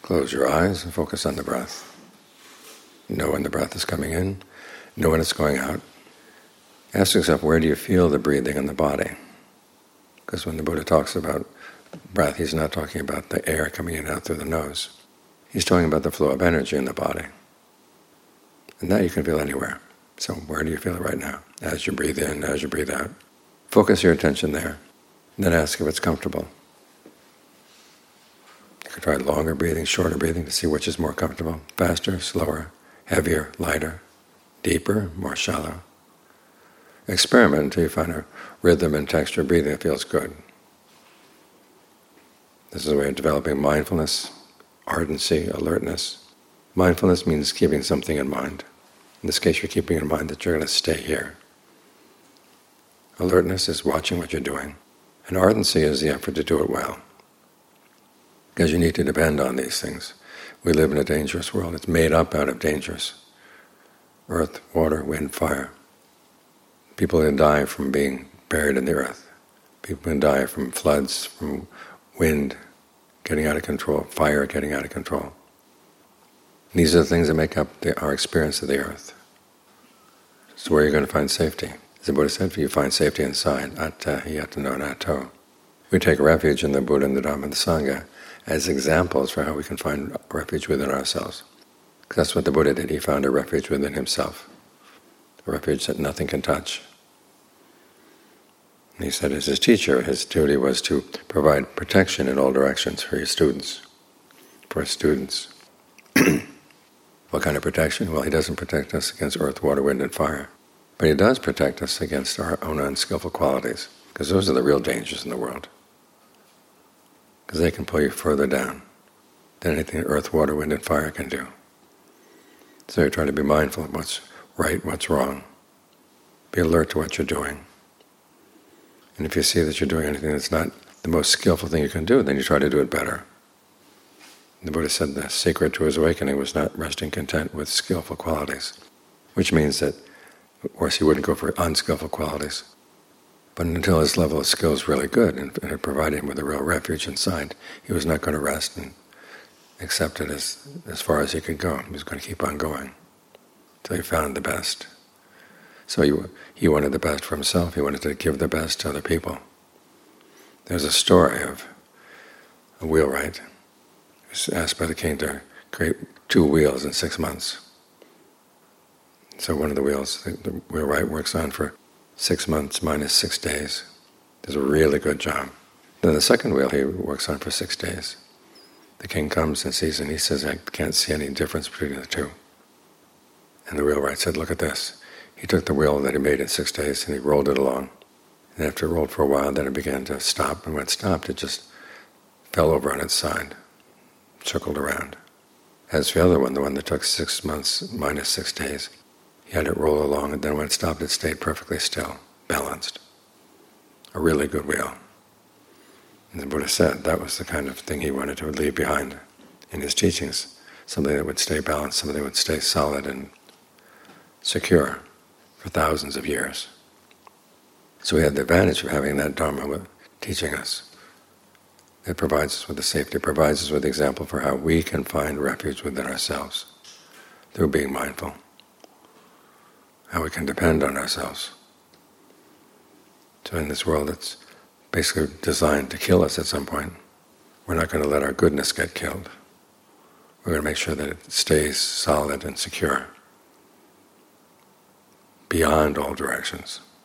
Close your eyes and focus on the breath. Know when the breath is coming in, know when it's going out. Ask yourself, where do you feel the breathing in the body? Because when the Buddha talks about breath, he's not talking about the air coming in and out through the nose. He's talking about the flow of energy in the body. And that you can feel anywhere. So where do you feel it right now? As you breathe in, as you breathe out. Focus your attention there. And then ask if it's comfortable. You can try longer breathing, shorter breathing to see which is more comfortable. Faster, slower, heavier, lighter, deeper, more shallow. Experiment until you find a rhythm and texture of breathing that feels good. This is a way of developing mindfulness, ardency, alertness. Mindfulness means keeping something in mind. In this case, you're keeping in mind that you're going to stay here. Alertness is watching what you're doing. And ardency is the effort to do it well. Because you need to depend on these things. We live in a dangerous world. It's made up out of dangers. Earth, water, wind, fire. People can die from being buried in the earth. People can die from floods, from wind getting out of control, fire getting out of control. These are the things that make up our experience of the earth. So where you're going to find safety. As the Buddha said, you find safety inside. Atta yatano natto. We take refuge in the Buddha and the Dhamma and the Sangha as examples for how we can find refuge within ourselves. Because that's what the Buddha did. He found a refuge within himself. A refuge that nothing can touch. And he said as his teacher, his duty was to provide protection in all directions for his students. For his students. What kind of protection? Well, he doesn't protect us against earth, water, wind, and fire. But he does protect us against our own unskillful qualities, because those are the real dangers in the world. Because they can pull you further down than anything earth, water, wind, and fire can do. So you're trying to be mindful of what's right, what's wrong. Be alert to what you're doing. And if you see that you're doing anything that's not the most skillful thing you can do, then you try to do it better. The Buddha said the secret to his awakening was not resting content with skillful qualities, which means that, of course, he wouldn't go for unskillful qualities. But until his level of skill is really good and it provided him with a real refuge inside, he was not going to rest and accept it as far as he could go. He was going to keep on going until he found the best. So he wanted the best for himself. He wanted to give the best to other people. There's a story of a wheelwright who was asked by the king to create 2 wheels in 6 months. So one of the wheels, the wheelwright works on for 6 months minus 6 days. Does a really good job. Then the second wheel he works on for 6 days. The king comes and sees it, and he says, I can't see any difference between the two. And the wheelwright said, look at this. He took the wheel that he made in 6 days and he rolled it along. And after it rolled for a while, then it began to stop. And when it stopped, it just fell over on its side, circled around. As for the other one, the one that took 6 months minus 6 days, he had it roll along, and then when it stopped, it stayed perfectly still, balanced. A really good wheel. And the Buddha said that was the kind of thing he wanted to leave behind in his teachings, something that would stay balanced, something that would stay solid and secure for thousands of years. So we had the advantage of having that Dharma teaching us. It provides us with the safety, it provides us with the example for how we can find refuge within ourselves through being mindful. How we can depend on ourselves. So in this world that's basically designed to kill us at some point, we're not going to let our goodness get killed. We're going to make sure that it stays solid and secure beyond all directions.